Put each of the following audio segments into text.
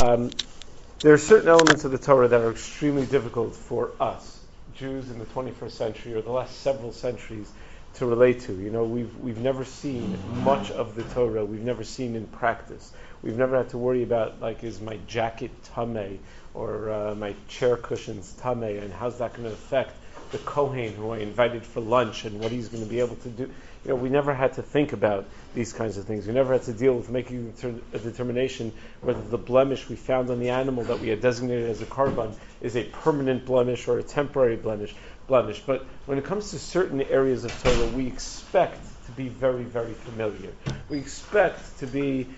There are certain elements of the Torah that are extremely difficult for us, Jews in the 21st century or the last several centuries, to relate to. We've never seen much of the Torah. We've never seen in practice. We've never had to worry about, like, is my jacket tameh or my chair cushions tameh, and how's that going to affect the Kohen who I invited for lunch and what he's going to be able to do. We never had to think about these kinds of things. We never had to deal with making a determination whether the blemish we found on the animal that we had designated as a korban is a permanent blemish or a temporary blemish. But when it comes to certain areas of Torah, we expect to be very, very familiar. We expect to be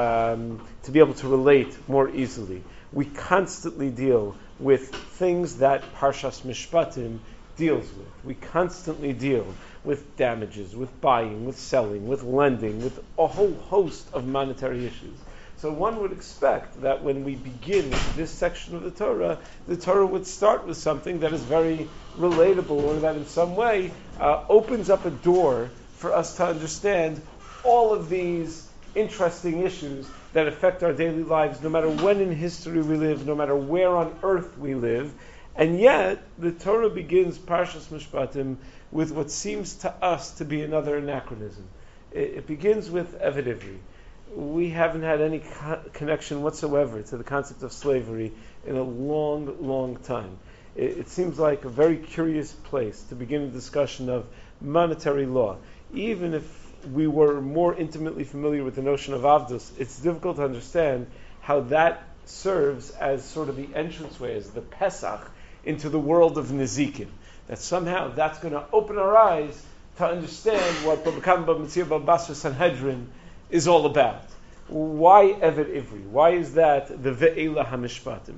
able to relate more easily. We constantly deal with things that Parshas Mishpatim deals with. We constantly deal with damages, with buying, with selling, with lending, with a whole host of monetary issues. So one would expect that when we begin this section of the Torah would start with something that is very relatable, or that in some way opens up a door for us to understand all of these interesting issues that affect our daily lives, no matter when in history we live, no matter where on earth we live. And yet, the Torah begins Parshas Mishpatim with what seems to us to be another anachronism. It begins with Eved Ivri. We haven't had any connection whatsoever to the concept of slavery in a long, long time. It seems like a very curious place to begin a discussion of monetary law. Even if we were more intimately familiar with the notion of Avdus, it's difficult to understand how that serves as sort of the entranceway, as the Pesach, into the world of Nezikin. That somehow that's going to open our eyes to understand what Baba Kama Baba Metzia Baba Basra Sanhedrin is all about. Why Eved Ivri? Why is that the Ve'ela HaMishpatim?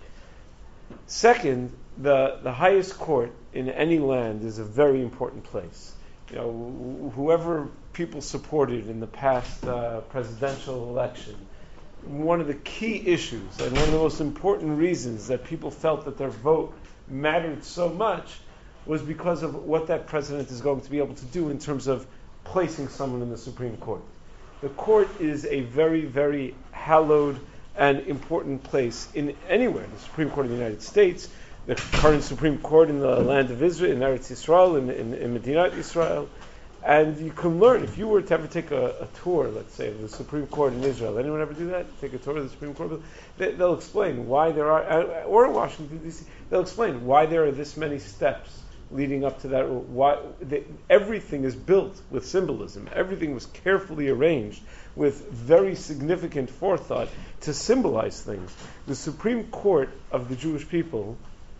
Second, the highest court in any land is a very important place. Whoever people supported in the past presidential election, one of the key issues and one of the most important reasons that people felt that their vote mattered so much was because of what that president is going to be able to do in terms of placing someone in the Supreme Court. The court is a very, very hallowed and important place in anywhere. The Supreme Court of the United States, the current Supreme Court in the land of Israel, in Eretz Yisrael, in Medinat Israel. And you can learn, if you were to ever take a tour, let's say, of the Supreme Court in Israel. Anyone ever do that? Take a tour of the Supreme Court? They'll explain why there are, or in Washington, D.C., they'll explain why there are this many steps leading up to that. Everything is built with symbolism. Everything was carefully arranged with very significant forethought to symbolize things. The Supreme Court of the Jewish people,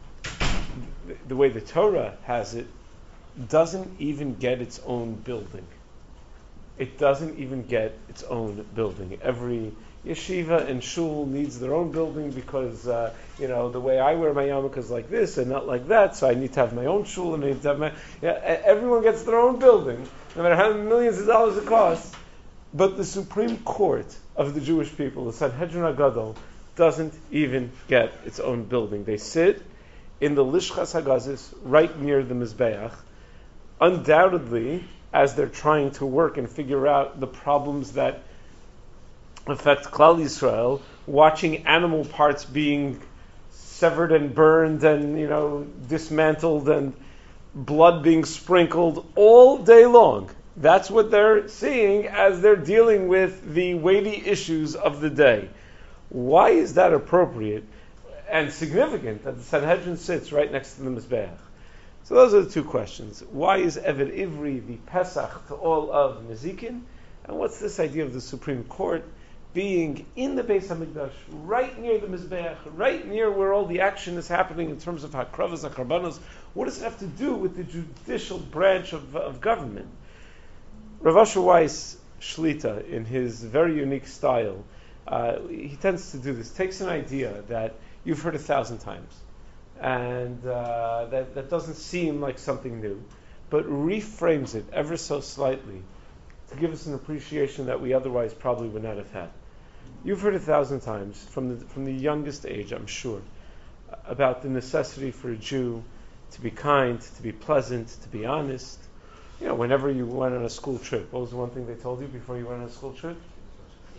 the way the Torah has it, doesn't even get its own building. It doesn't even get its own building. Every yeshiva and shul needs their own building because, the way I wear my yarmulke is like this and not like that, so I need to have my own shul and I need to have everyone gets their own building, no matter how many millions of dollars it costs. But the Supreme Court of the Jewish people, the Sanhedrin HaGadol, doesn't even get its own building. They sit in the Lishchas HaGazis, right near the Mizbeach, undoubtedly, as they're trying to work and figure out the problems that affect Klal Yisrael, watching animal parts being severed and burned and, dismantled and blood being sprinkled all day long. That's what they're seeing as they're dealing with the weighty issues of the day. Why is that appropriate and significant that the Sanhedrin sits right next to the Mizbeach? So those are the two questions. Why is Eved Ivri the Pesach to all of Nezikin? And what's this idea of the Supreme Court being in the Beis HaMikdash, right near the Mizbeach, right near where all the action is happening in terms of Hakravas, Hakarbanos? What does it have to do with the judicial branch of government? Rav Asher Weiss Shlita, in his very unique style, he tends to do this, takes an idea that you've heard 1,000 times, and that doesn't seem like something new, but reframes it ever so slightly to give us an appreciation that we otherwise probably would not have had. You've heard 1,000 times, from the youngest age, I'm sure, about the necessity for a Jew to be kind, to be pleasant, to be honest. Whenever you went on a school trip, what was the one thing they told you before you went on a school trip?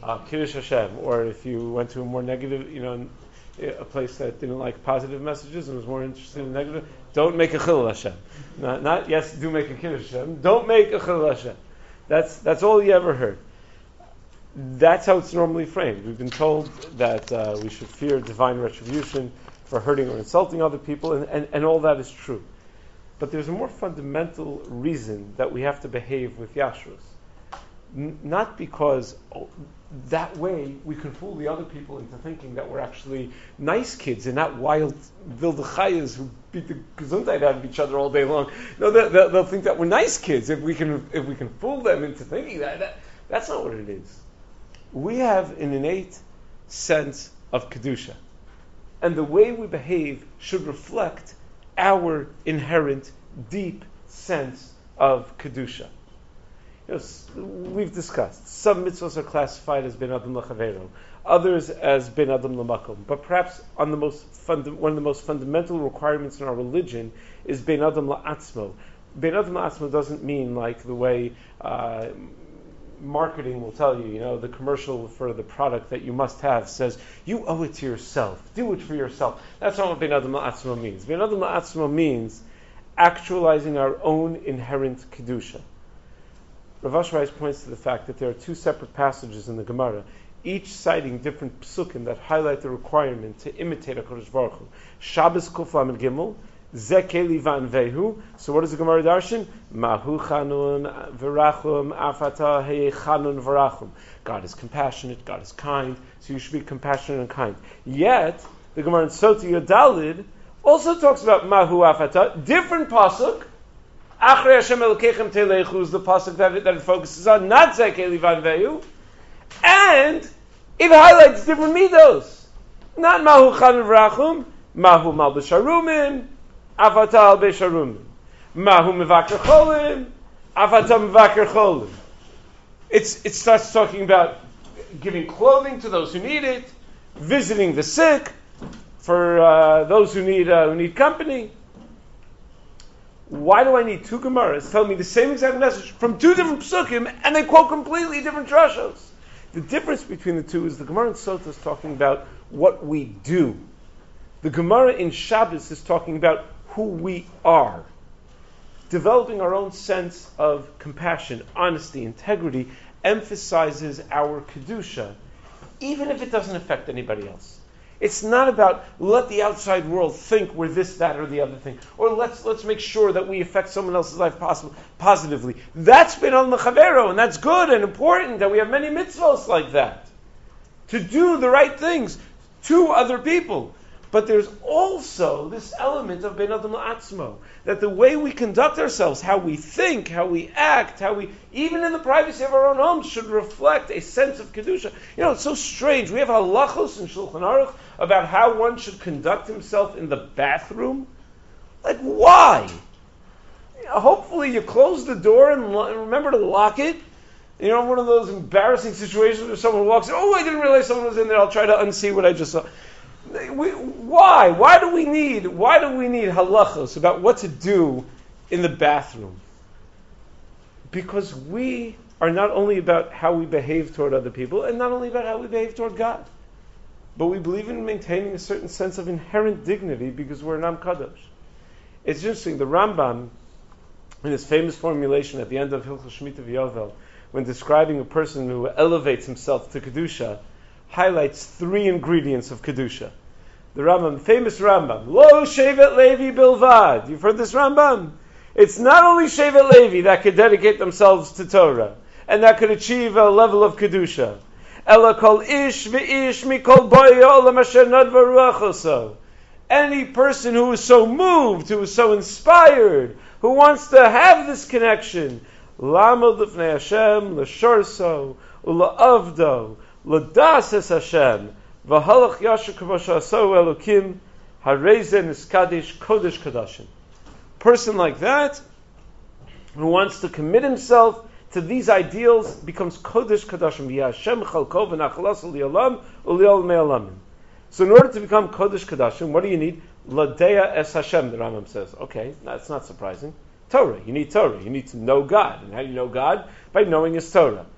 Kiddush Hashem, or if you went to a more negative, a place that didn't like positive messages and was more interested in negative, don't make a Chilul Hashem. Not yes, do make a Kiddush Hashem. Don't make a Chilul Hashem. That's all you ever heard. That's how it's normally framed. We've been told that we should fear divine retribution for hurting or insulting other people, and all that is true. But there's a more fundamental reason that we have to behave with Yashrus. Not because that way we can fool the other people into thinking that we're actually nice kids and not wild wilde chayas who beat the gesundheit out of each other all day long. No, they'll think that we're nice kids if we can fool them into thinking that. That's not what it is. We have an innate sense of kedusha, and the way we behave should reflect our inherent deep sense of kedusha. We've discussed some mitzvahs are classified as ben adam l'chavero, others as ben adam l'makom. But perhaps one of the most fundamental requirements in our religion is ben adam la'atzmo. Ben adam la'atzmo doesn't mean like the way marketing will tell you. The commercial for the product that you must have says you owe it to yourself. Do it for yourself. That's not what ben adam la'atzmo means. Ben adam la'atzmo means actualizing our own inherent kedusha. Rav Asher Weiss points to the fact that there are two separate passages in the Gemara, each citing different psukim that highlight the requirement to imitate HaKadosh Baruch Hu. Shabbos Kuf Lamed Gimel, Ze Keli Vanvehu. So what is the Gemara darshan? Mahu Chanun V'rachum Afata Hei Chanun V'rachum. God is compassionate, God is kind, so you should be compassionate and kind. Yet, the Gemara in Sota Yodalid also talks about Mahu Afata, different pasuk, Achrei Hashem Elokechem Telechu is the pasuk that it focuses on, not Ze Keli Vanvehu, and it highlights different midos. Not Mahu Chanun V'rachum, Mahu Malbish Harumim, Avata al Beisharumim. Mahu Mevaker Cholim, Avata Mevaker Cholim. It starts talking about giving clothing to those who need it, visiting the sick, for those who need company. Why do I need two Gemaras telling me the same exact message from two different psukim, and they quote completely different drashos? The difference between the two is the Gemara in Sota is talking about what we do. The Gemara in Shabbos is talking about who we are. Developing our own sense of compassion, honesty, integrity emphasizes our kedusha, even if it doesn't affect anybody else. It's not about let the outside world think we're this, that, or the other thing, or let's make sure that we affect someone else's life positively. That's ben al mechavero, and that's good and important that we have many mitzvahs like that to do the right things to other people. But there's also this element of ben adam la'atzmo, that the way we conduct ourselves, how we think, how we act, even in the privacy of our own homes, should reflect a sense of kedusha. It's so strange. We have halachos in Shulchan Aruch about how one should conduct himself in the bathroom. Like, why? Hopefully you close the door and remember to lock it. One of those embarrassing situations where someone walks in, I didn't realize someone was in there, I'll try to unsee what I just saw. Why? Why do we need halachos about what to do in the bathroom? Because we are not only about how we behave toward other people, and not only about how we behave toward God, but we believe in maintaining a certain sense of inherent dignity because we're an Am Kadosh. It's interesting, the Rambam, in his famous formulation at the end of Hilchos Shemitah V'Yovel, when describing a person who elevates himself to Kedusha, highlights three ingredients of Kedusha. The Rambam, famous Rambam, Lo Shevet Levi Bilvad. You've heard this Rambam? It's not only Shevet Levi that could dedicate themselves to Torah, and that could achieve a level of Kedusha. Ela kol ish v'ish mikol boya olam asher nadva ruach oso. Any person who is so moved, who is so inspired, who wants to have this connection, Lamod l'fnei Hashem, l'shorso, u'la'avdo, l'das es Hashem, v'halach yasher k'vosha aso elokim, hareze niskadish kodesh kadashim. Person like that, who wants to commit himself to these ideals, becomes kodesh kadashim, v'yashem chalko v'nachalas u'li'olam u'li'ol me'olamim. So in order to become kodesh kadashim, what do you need? Ladeya es Hashem, the Rambam says. Okay, that's not surprising. Torah. You need Torah. You need to know God. And how do you know God? By knowing His Torah.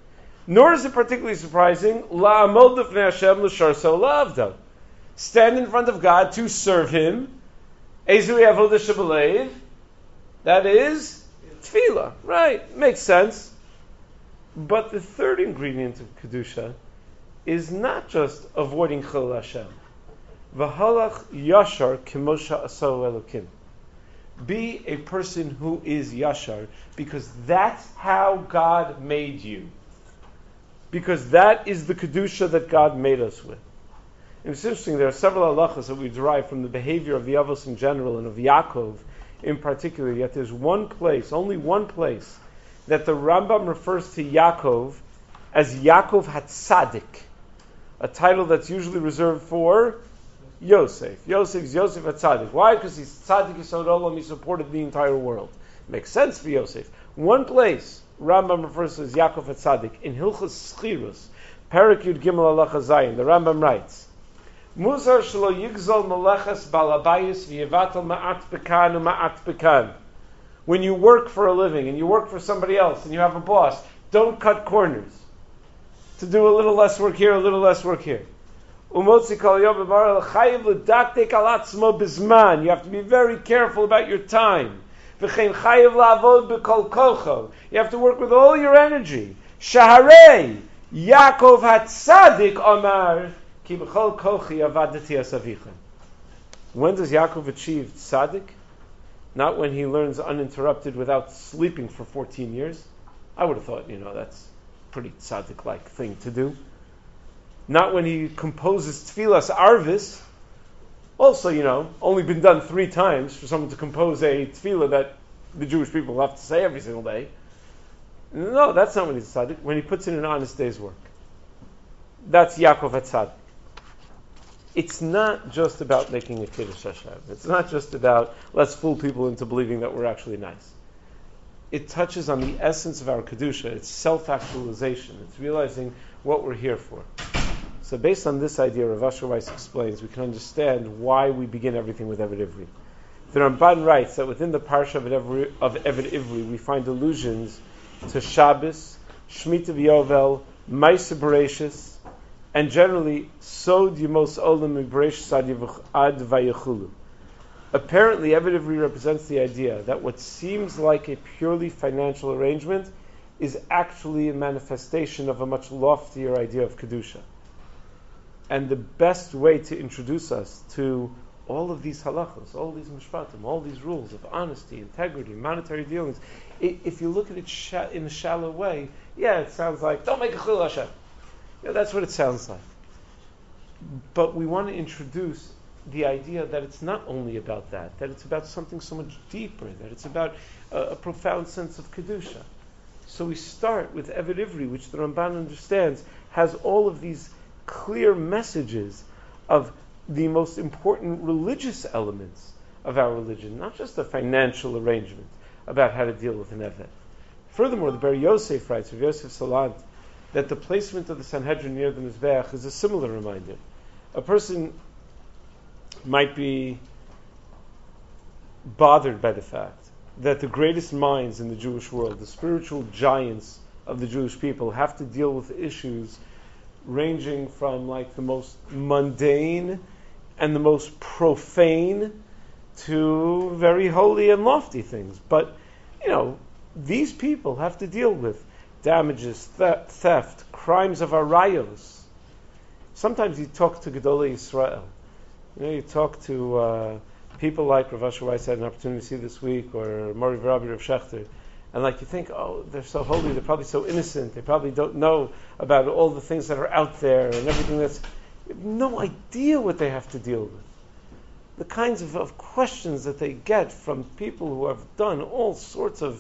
Nor is it particularly surprising, la'amod lifnei Hashem l'sharso la'avdo. Stand in front of God to serve Him. Ezui avodah shebelev. That is tefillah. Right, makes sense. But the third ingredient of Kedusha is not just avoiding Chilul Hashem. V'halach yashar kimosha aso elokim. Be a person who is yashar, because that's how God made you. Because that is the Kedusha that God made us with. And it's interesting, there are several halachas that we derive from the behavior of the Avos in general and of Yaakov in particular, yet there's one place, only one place, that the Rambam refers to Yaakov as Yaakov HaTzadik, a title that's usually reserved for Yosef. Yosef HaTzadik. Why? Because he's Tzadik Yisod Olam, he supported the entire world. Makes sense for Yosef. One place Rambam refers to as Yaakov HaTzadik. In Hilchos Schirus, Perek Yud Gimel Halacha Zayin, the Rambam writes, Muzar shelo yigzol meleches balabayis v'yevatel ma'at bekan u'ma'at bekan. When you work for a living and you work for somebody else and you have a boss, don't cut corners. To do a little less work here, a little less work here. Umotzi kol yom b'mar l'chayiv l'daktek al atzmo bizman. You have to be very careful about your time. V'chein chayiv la'avod b'kol kocho. You have to work with all your energy. Shaharei Yaakov HaTzadik Omar. When does Yaakov achieve tzaddik? Not when he learns uninterrupted without sleeping for 14 years. I would have thought, that's a pretty tzaddik-like thing to do. Not when he composes tfilas arvis. Also, only been done 3 times for someone to compose a tefillah that the Jewish people have to say every single day. No, that's not when he's tzaddik. When he puts in an honest day's work. That's Yaakov HaTzadik. It's not just about making a Kiddush Hashem. It's not just about let's fool people into believing that we're actually nice. It touches on the essence of our Kedusha. It's self-actualization. It's realizing what we're here for. So based on this idea, Rav Asher Weiss explains, we can understand why we begin everything with Eved Ivri. The Ramban writes that within the Parsha of Eved Ivri, we find allusions to Shabbos, Shemitah V'Yovel, Ma'aseh Bereishis, and generally, Sod Yemos Olam Mi'Bereishis Ad Vayechulu. Apparently, Eved Ivri represents the idea that what seems like a purely financial arrangement is actually a manifestation of a much loftier idea of Kedusha. And the best way to introduce us to all of these halachos, all these mishpatim, all these rules of honesty, integrity, monetary dealings, if you look at it in a shallow way, it sounds like, don't make a chilul Hashem. That's what it sounds like. But we want to introduce the idea that it's not only about that it's about something so much deeper, that it's about a profound sense of Kedusha. So we start with Eved Ivri, which the Ramban understands has all of these clear messages of the most important religious elements of our religion, not just a financial arrangement about how to deal with an Eved. Furthermore, the Ber Yosef writes, Rav Yosef Salant, that the placement of the Sanhedrin near the Mizbeach is a similar reminder. A person might be bothered by the fact that the greatest minds in the Jewish world, the spiritual giants of the Jewish people, have to deal with issues ranging from the most mundane and the most profane to very holy and lofty things. But, these people have to deal with damages, theft, crimes of arayos. Sometimes you talk to Gedolei Yisrael. You talk to people like Rav Asher Weiss had an opportunity to see this week, or Mori V'Rabbi Rav Shechter, and you think, they're so holy, they're probably so innocent, they probably don't know about all the things that are out there and everything you have no idea what they have to deal with. The kinds of questions that they get from people who have done all sorts of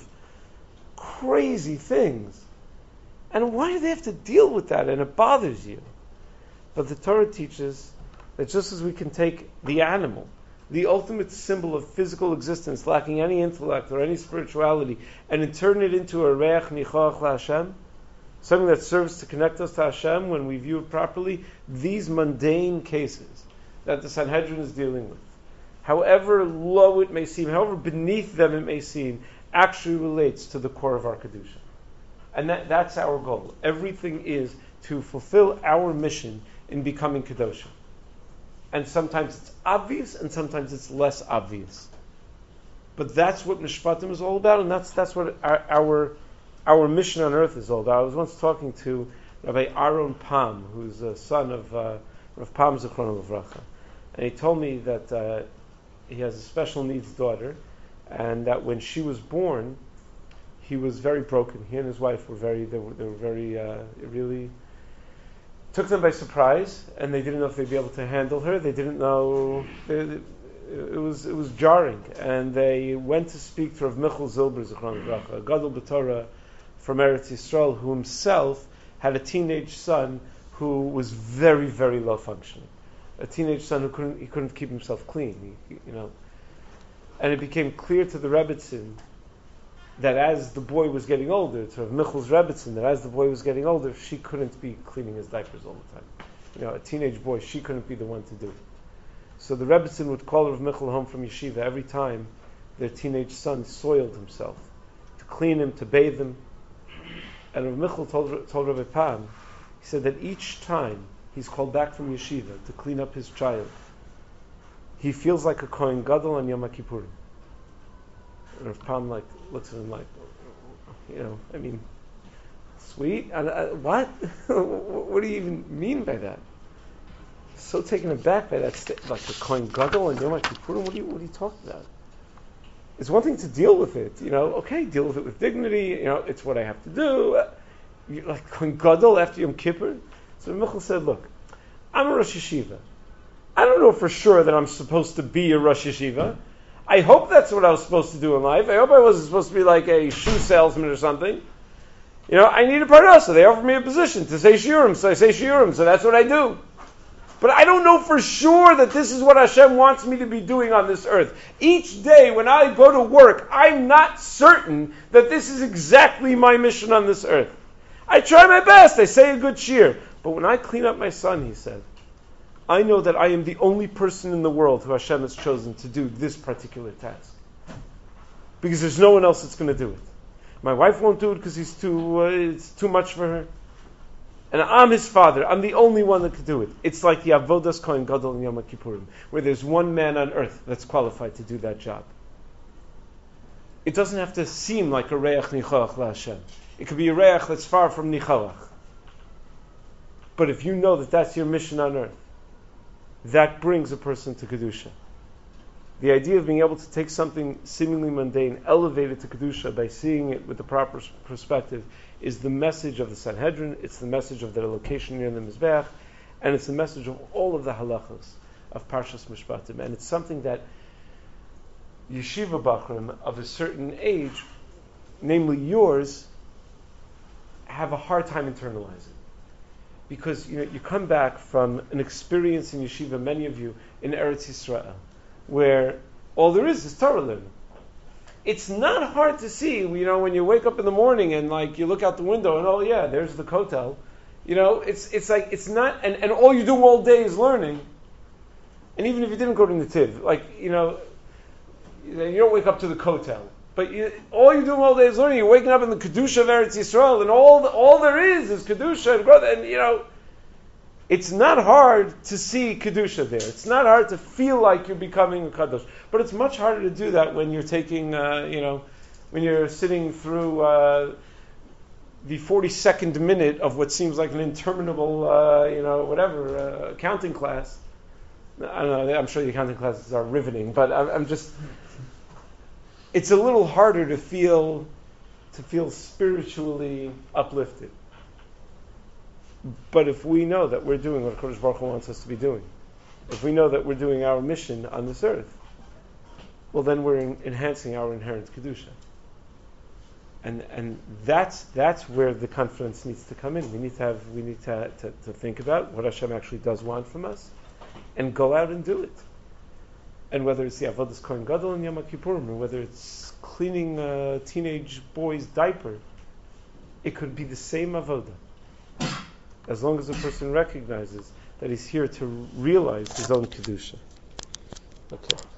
crazy things. And why do they have to deal with that? And it bothers you. But the Torah teaches that just as we can take the animal, the ultimate symbol of physical existence, lacking any intellect or any spirituality, and turn it into a reach nichoach LaHashem, something that serves to connect us to Hashem when we view it properly, these mundane cases that the Sanhedrin is dealing with, however low it may seem, however beneath them it may seem, actually relates to the core of our Kedusha. And that's our goal. Everything is to fulfill our mission in becoming Kedoshim. And sometimes it's obvious, and sometimes it's less obvious. But that's what Mishpatim is all about, and that's what our mission on earth is all about. I was once talking to Rabbi Aaron Pam, who's a son of Rav Pam Zichrono Livracha, and he told me that he has a special needs daughter, and that when she was born, he was very broken. He and his wife were very, it really took them by surprise, and they didn't know if they'd be able to handle her. They didn't know. It was jarring, and they went to speak to Rav Michal Zilber Zichrono Livracha, a Gadol B'Torah from Eretz Yisrael, who himself had a teenage son who was very, very low functioning. A teenage son who couldn't keep himself clean. And it became clear to the Rebbetzin that as the boy was getting older, to Rav Michal's Rebbetzin, that as the boy was getting older, she couldn't be cleaning his diapers all the time. A teenage boy, she couldn't be the one to do it. So the Rebbetzin would call Rav Michal home from yeshiva every time their teenage son soiled himself, to clean him, to bathe him. And Rav Michal told Rabbi Pam, he said that each time he's called back from yeshiva to clean up his child, he feels like a Kohen Gadol on Yom Kippurim. And Rav Pam looks at him like, sweet? What? What do you even mean by that? So taken aback by that, like the Kohen Gadol and Yom Kippurim. What are you talking about? It's one thing to deal with it, okay, deal with it with dignity, it's what I have to do. You're like Kohen Gadol after Yom Kippur. So Michal said, look, I'm a Rosh Yeshiva. I don't know for sure that I'm supposed to be a Rosh Yeshiva. I hope that's what I was supposed to do in life. I hope I wasn't supposed to be like a shoe salesman or something. I need a parnasa. They offered me a position to say shiurim, so I say shiurim, so that's what I do. But I don't know for sure that this is what Hashem wants me to be doing on this earth. Each day when I go to work, I'm not certain that this is exactly my mission on this earth. I try my best. I say a good shir. But when I clean up my son, he said, I know that I am the only person in the world who Hashem has chosen to do this particular task. Because there's no one else that's going to do it. My wife won't do it because it's too much for her. And I'm his father. I'm the only one that could do it. It's like the Avodas Kohen Gadol in Yom Kippurim, where there's one man on earth that's qualified to do that job. It doesn't have to seem like a reach nichoach LaHashem. It could be a reach that's far from nichoach. But if you know that that's your mission on earth, that brings a person to Kedusha. The idea of being able to take something seemingly mundane, elevate it to Kedusha by seeing it with the proper perspective, is the message of the Sanhedrin, it's the message of their location near the Mizbeach, and it's the message of all of the halachos of Parshas Mishpatim. And it's something that yeshiva bachrim of a certain age, namely yours, have a hard time internalizing. Because you come back from an experience in yeshiva, many of you, in Eretz Yisrael, where all there is Torah learning. It's not hard to see, when you wake up in the morning and you look out the window and, oh yeah, there's the kotel. It's like, it's not, and all you do all day is learning. And even if you didn't go to Nativ, you don't wake up to the kotel. But all you do all day is learning. You're waking up in the Kedusha of Eretz Yisrael, and all there is Kedusha and growth. And, it's not hard to see Kedusha there. It's not hard to feel like you're becoming a Kadosh. But it's much harder to do that when you're taking, when you're sitting through the 42nd minute of what seems like an interminable, accounting class. I don't know, I'm sure the accounting classes are riveting, but I'm just... It's a little harder to feel spiritually uplifted. But if we know that we're doing what Kodesh Baruch Hu wants us to be doing, if we know that we're doing our mission on this earth, well, then we're enhancing our inherent kedusha. And that's where the confidence needs to come in. We need to think about what Hashem actually does want from us, and go out and do it. And whether it's the Avodas Kohen Gadol in Yom Kippurim, or whether it's cleaning a teenage boy's diaper, it could be the same avodah. As long as the person recognizes that he's here to realize his own kedusha. Okay.